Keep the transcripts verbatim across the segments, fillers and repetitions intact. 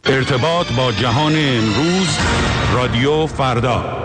ارتباط با جهان امروز، رادیو فردا.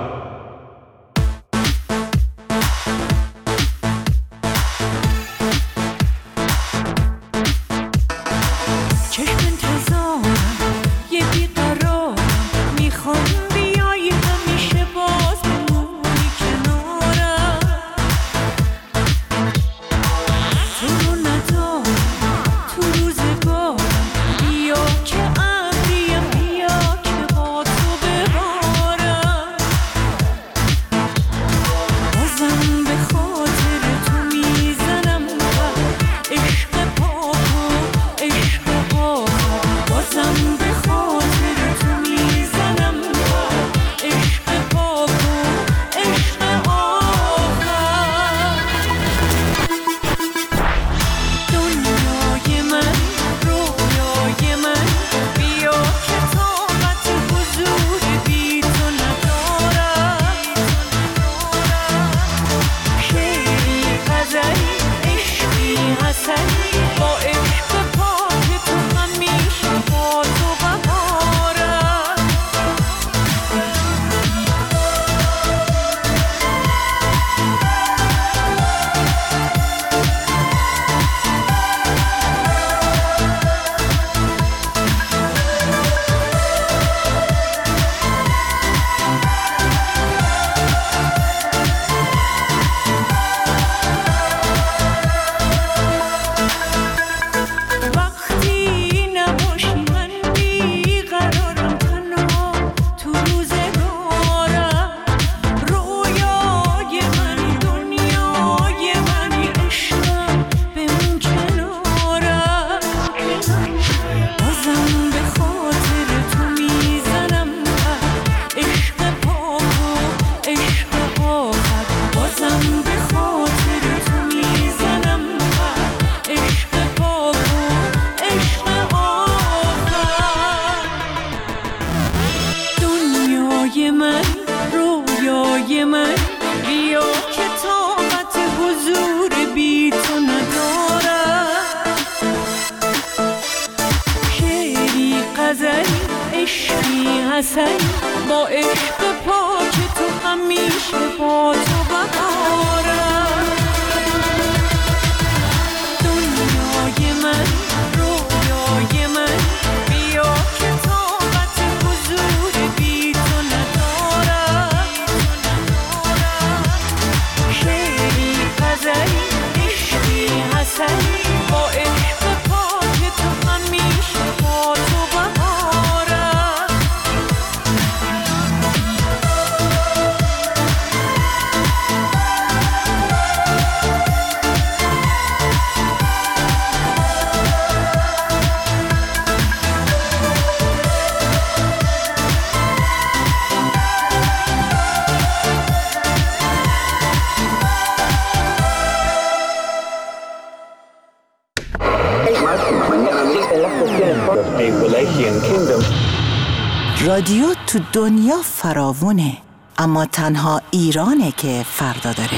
رادیو تو دنیا فراوونه، اما تنها ایرانه که فردا داره.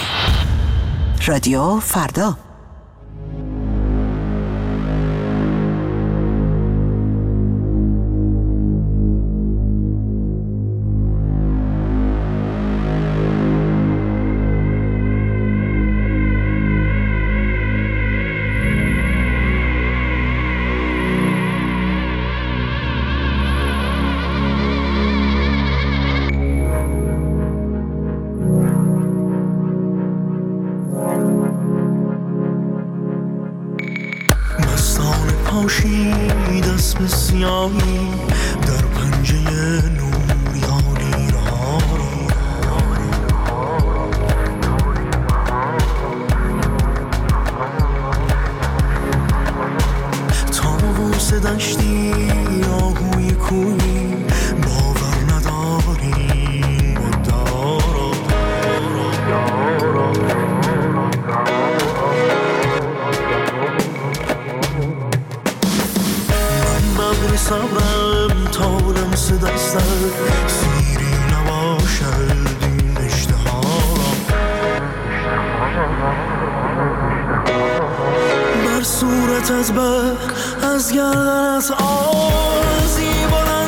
رادیو فردا. در پنجه نوریانی رها طاووس دشتی آهوی کویی باور نداریم مدارا صبرم تا لمس دستت سیری نباشد این اشتهارم بر صورتت بر از گردنت آرزی بلند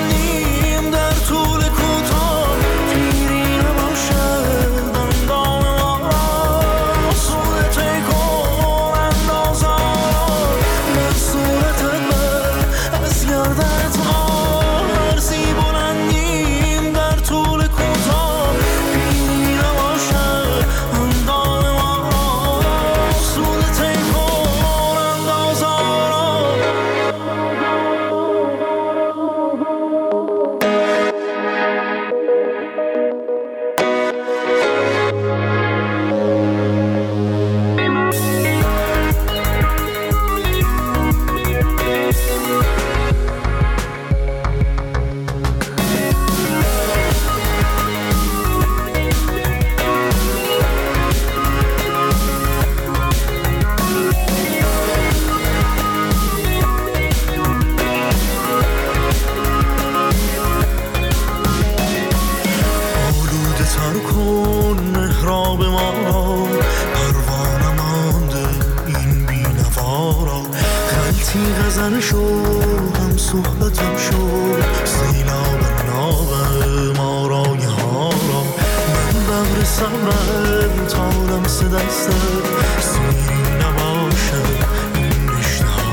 صحبتم شد سیلاب نابم آرای ها را. من ببر صبرم تا لمس دستت سیری نباشد این اشتها.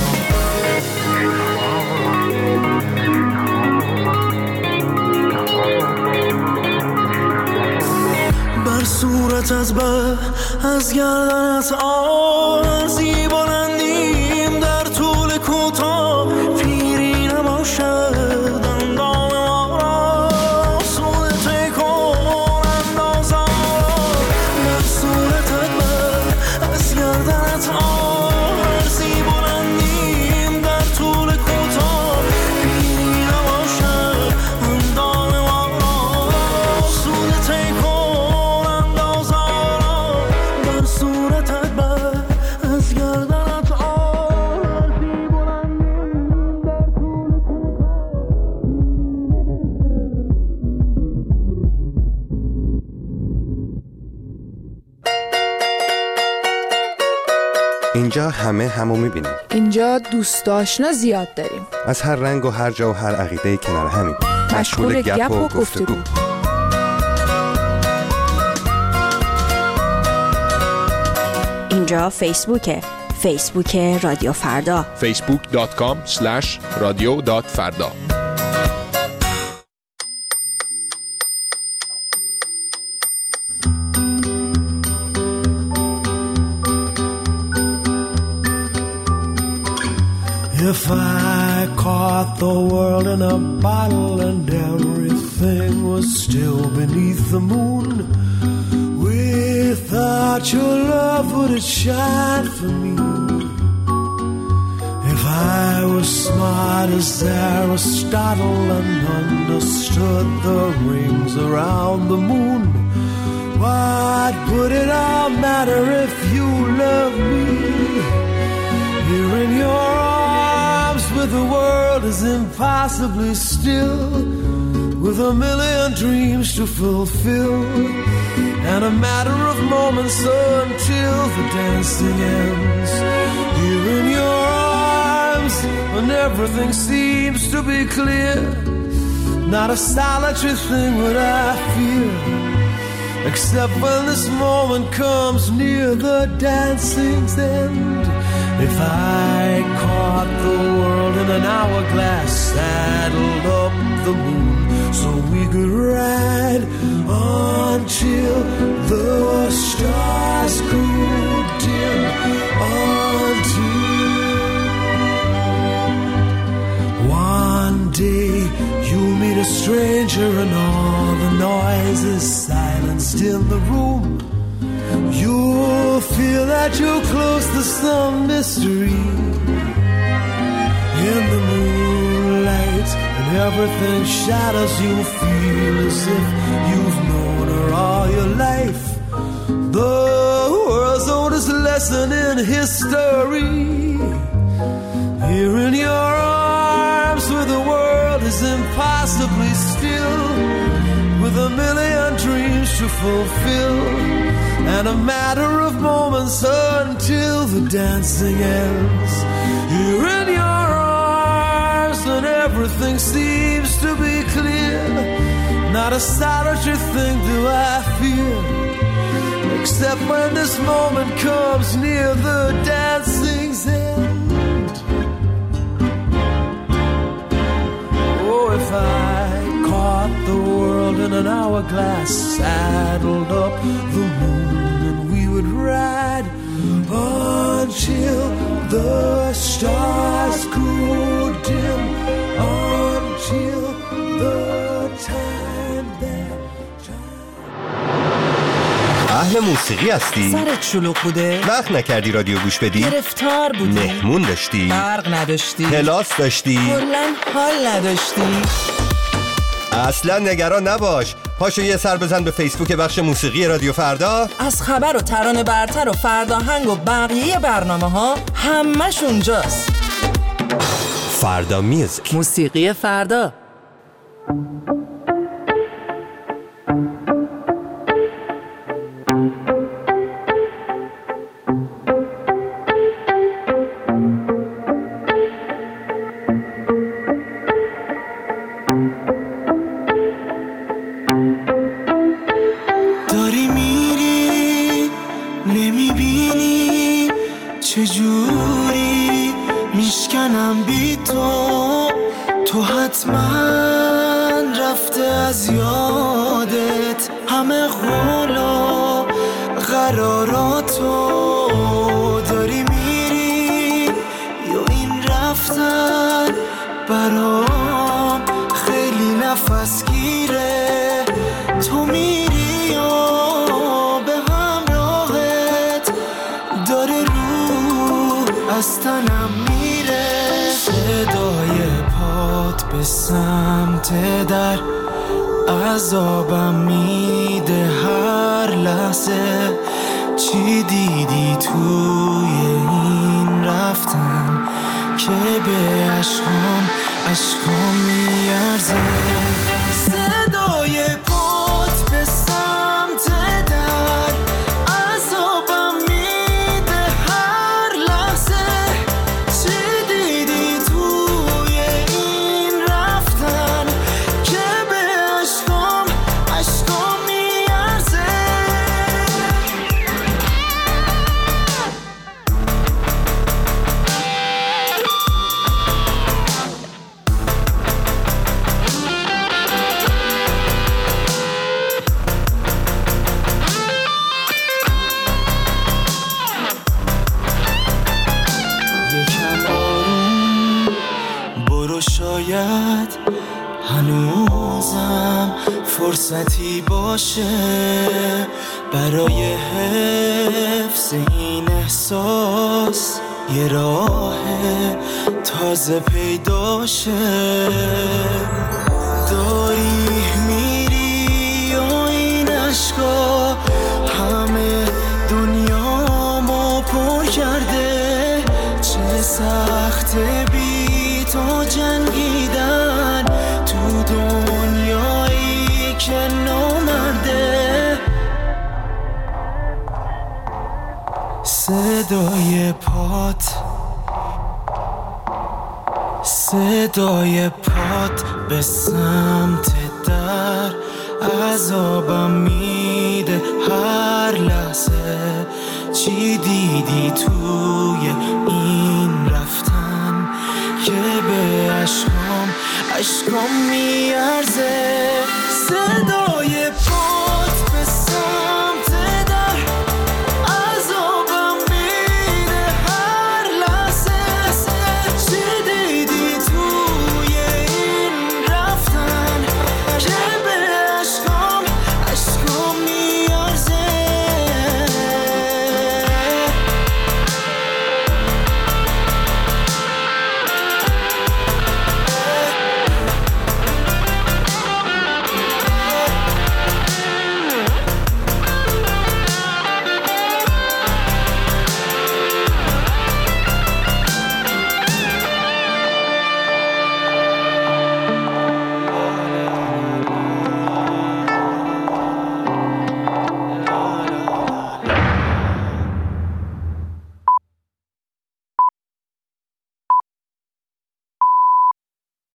بر صورتت به از گردنت آرزی بلندیم در طول کوتاه پیری نباشد اندام ما را سود تکون اندازا. بر صورتت به از گردنت آرزی بلندیم در طول کوتاه پیری نباشد اندام ما را سود تکون اندازا. بر صورتت به از گردنت آرزی بلندیم در طول اینجا همه همو میبینیم. اینجا دوست آشنا زیاد داریم. از هر رنگ و هر جا و هر عقیده کنار همین. مشغول گپ و گفتگو. اینجا فیسبوکه. فیسبوک رادیو فردا. فیسبوک دات کام اسلش رادیو دات فردا. If I caught the world in a bottle and everything was still beneath the moon, without your love would it shine for me? If I was smart as Aristotle and understood the rings around the moon, what would it all matter if you loved me? Here in your arms where the world is impossibly still, with a million dreams to fulfill, and a matter of moments until the dancing ends. Here in your arms when everything seems to be clear, not a solitary thing would I fear, except when this moment comes near the dancing's end. If I caught the world in an hourglass, saddled up the moon so we could ride until the stars grew dim, until one day you meet a stranger and all the noise is silenced in the room. You'll feel that you're close to some mystery in the moonlight, and everything shadows. You feel as if you've known her all your life. The world's oldest lesson in history. Here in your arms where the world is impossibly still, with a million dreams to fulfill, and a matter of moments until the dancing ends. Here in your arms when everything seems to be clear, not a solitary thing do I fear, except when this moment comes near the dancing's end. Oh, if I caught the world in an hourglass, saddled up the moon, and we would ride until the stars grew dim, until the time that اهل موسیقی هستی؟ سرت شلوغ بوده؟ وقت نکردی رادیو گوش بدی؟ گرفتار بودی؟ مهمون داشتی؟ برق نداشتی؟ کلاس داشتی؟ کلاً حال نداشتی؟ اصلا نگران نباش، پاشو یه سر بزن به فیسبوک بخش موسیقی رادیو فردا. از خبر و ترانه برتر و فرداهنگ و بقیه برنامه ها همش اونجاست. فردا میوزیک، موسیقی فردا. حتما رفته از یادت همه قولا قراراتو. داری میری یا این رفتن برام خیلی نفس گیره. تو میری یا به همراهت داره رو از تنم میره. صدای پات به سمت در عذابم میده هر لحظه. چی دیدی توی این رفتن که به عشقام عشقام میارزه. صدای پات به سمت در عذابم میده هر لحظه. چی دیدی توی این رفتن که به عشقام عشقام میارزه. شاید هنوزم فرصتی باشه برای حفظ این احساس. یه راه تازه پیداشه. داری میری و این عشقا همه دنیامو پر کرده. چه سخت بی تو جنگیدن تو دنیایی که نامرده. صدای پات صدای پات به سمت در عذابم میده هر لحظه. چی دیدی توی این رفتن که به عشقام عشقام میارزه. صدای پات